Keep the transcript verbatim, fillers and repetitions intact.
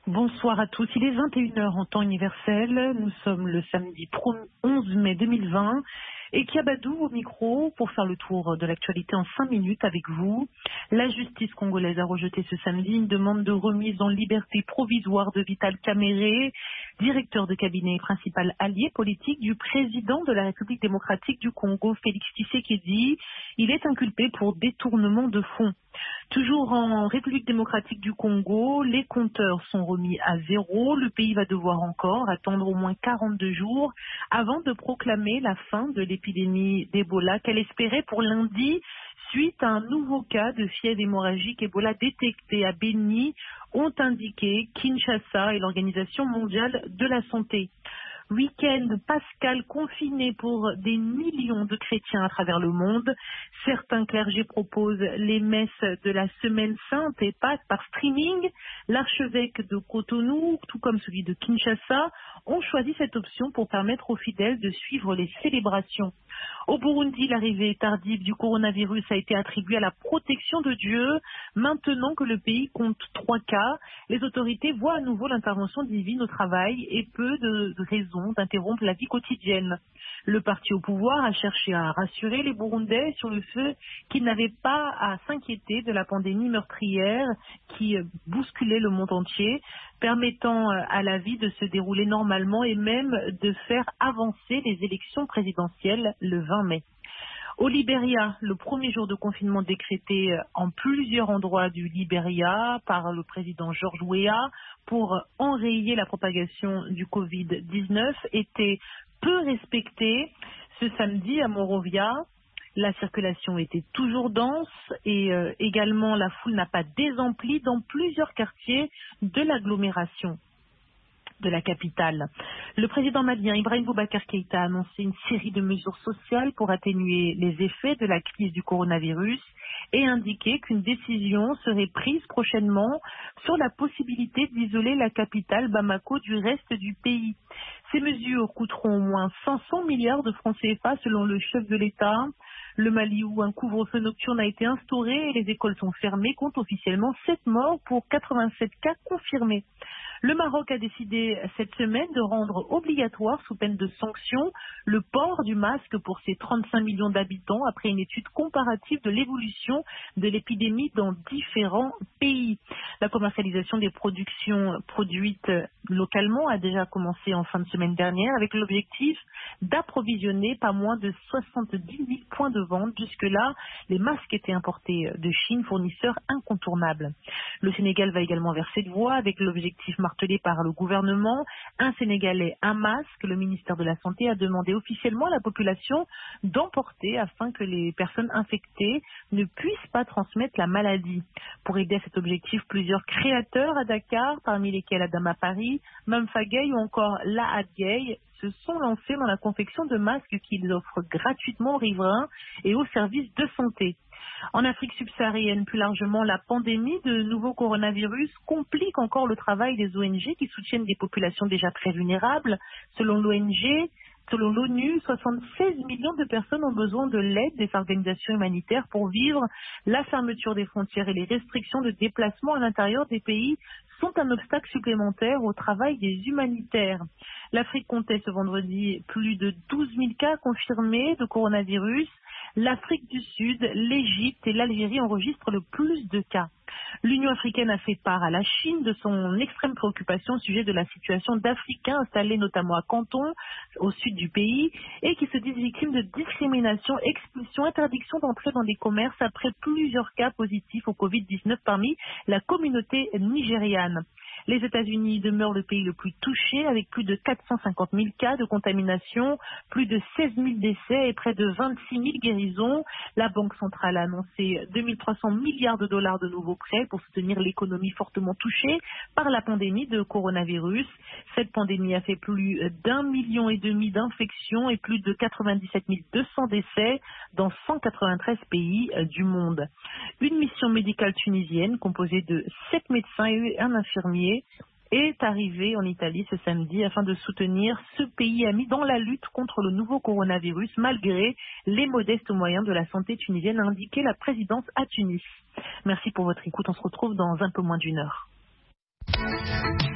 Bonsoir à tous. Il est vingt et une heures en temps universel. Nous sommes le samedi onze mai deux mille vingt. Et Kiabadou au micro pour faire le tour de l'actualité en cinq minutes avec vous. La justice congolaise a rejeté ce samedi une demande de remise en liberté provisoire de Vital Kamerhe, directeur de cabinet et principal allié politique du président de la République démocratique du Congo, Félix Tshisekedi. Il est inculpé pour détournement de fonds. Toujours en République démocratique du Congo, les compteurs sont remis à zéro. Le pays va devoir encore attendre au moins quarante-deux jours avant de proclamer la fin de l'épidémie d'Ebola qu'elle espérait pour lundi suite à un nouveau cas de fièvre hémorragique Ebola détecté à Beni, ont indiqué Kinshasa et l'Organisation mondiale de la santé. Week-end pascal confiné pour des millions de chrétiens à travers le monde. Certains clergés proposent les messes de la Semaine Sainte et Pâques par streaming. L'archevêque de Cotonou, tout comme celui de Kinshasa, ont choisi cette option pour permettre aux fidèles de suivre les célébrations. Au Burundi, l'arrivée tardive du coronavirus a été attribuée à la protection de Dieu. Maintenant que le pays compte trois cas, les autorités voient à nouveau l'intervention divine au travail et peu de raisons d'interrompre la vie quotidienne. Le parti au pouvoir a cherché à rassurer les Burundais sur le fait qu'ils n'avaient pas à s'inquiéter de la pandémie meurtrière qui bousculait le monde entier, permettant à la vie de se dérouler normalement et même de faire avancer les élections présidentielles le vingt mai. Au Libéria, le premier jour de confinement décrété en plusieurs endroits du Libéria par le président George Weah pour enrayer la propagation du covid dix-neuf était peu respecté. Ce samedi à Monrovia, la circulation était toujours dense et euh, également la foule n'a pas désempli dans plusieurs quartiers de l'agglomération de la capitale. Le président malien Ibrahim Boubacar Keïta a annoncé une série de mesures sociales pour atténuer les effets de la crise du coronavirus et indiqué qu'une décision serait prise prochainement sur la possibilité d'isoler la capitale Bamako du reste du pays. Ces mesures coûteront au moins cinq cents milliards de francs C F A selon le chef de l'État. Le Mali, où un couvre-feu nocturne a été instauré et les écoles sont fermées, compte officiellement sept morts pour quatre-vingt-sept cas confirmés. Le Maroc a décidé cette semaine de rendre obligatoire, sous peine de sanctions, le port du masque pour ses trente-cinq millions d'habitants après une étude comparative de l'évolution de l'épidémie dans différents pays. La commercialisation des productions produites localement a déjà commencé en fin de semaine dernière avec l'objectif d'approvisionner pas moins de soixante-dix mille points de vente. Jusque-là, les masques étaient importés de Chine, fournisseur incontournable. Le Sénégal va également verser de voix avec l'objectif martelé par le gouvernement, un Sénégalais, un masque. Le ministère de la Santé a demandé officiellement à la population d'emporter afin que les personnes infectées ne puissent pas transmettre la maladie. Pour aider à cet objectif, plusieurs créateurs à Dakar, parmi lesquels Adama Paris, Mamfa Gay ou encore Lahad Gay, se sont lancés dans la confection de masques qu'ils offrent gratuitement aux riverains et aux services de santé. En Afrique subsaharienne, plus largement, la pandémie de nouveau coronavirus complique encore le travail des O N G qui soutiennent des populations déjà très vulnérables. Selon l'O N G, selon l'ONU, soixante-seize millions de personnes ont besoin de l'aide des organisations humanitaires pour vivre. La fermeture des frontières et les restrictions de déplacement à l'intérieur des pays sont un obstacle supplémentaire au travail des humanitaires. L'Afrique comptait ce vendredi plus de douze mille cas confirmés de coronavirus. L'Afrique du Sud, l'Égypte et l'Algérie enregistrent le plus de cas. L'Union africaine a fait part à la Chine de son extrême préoccupation au sujet de la situation d'Africains installés notamment à Canton, au sud du pays, et qui se disent victimes de discrimination, expulsion, interdiction d'entrer dans des commerces après plusieurs cas positifs au covid dix-neuf parmi la communauté nigériane. Les États-Unis demeurent le pays le plus touché avec plus de quatre cent cinquante mille cas de contamination, plus de seize mille décès et près de vingt-six mille guérisons. La Banque centrale a annoncé deux mille trois cents milliards de dollars de nouveaux prêts pour soutenir l'économie fortement touchée par la pandémie de coronavirus. Cette pandémie a fait plus d'un million et demi d'infections et plus de quatre-vingt-dix-sept mille deux cents décès dans cent quatre-vingt-treize pays du monde. Une mission médicale tunisienne composée de sept médecins et un infirmier est arrivé en Italie ce samedi afin de soutenir ce pays ami dans la lutte contre le nouveau coronavirus malgré les modestes moyens de la santé tunisienne, a indiqué la présidence à Tunis. Merci pour votre écoute, on se retrouve dans un peu moins d'une heure.